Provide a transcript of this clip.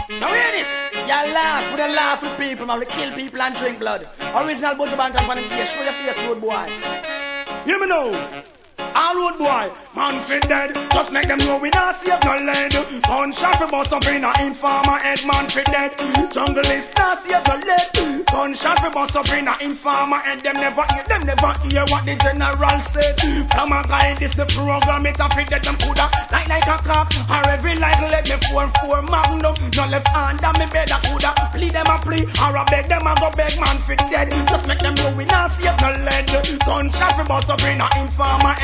Now hear this. You laugh with a laugh with people, man. We kill people and drink blood. Original Butcher Bantam for them face. Show your face, road boy. Hear me now. All road boy, man fit dead. Just make them know we not save no lead. Gunshot for bust up in a informer head, man fit dead. Jungle is not save no lead. Gunshot for bust up in a informer head. Them never hear what the general said. From a guy, this the program, it's a fit dead. Them coulda like a cock, or every like let me 4-4 magnum. No left hand on me bed, I coulda plead them a plea, or a beg them a go beg, man fit dead. Just make them know we not save no lead. Gunshot for bust up in a informer head.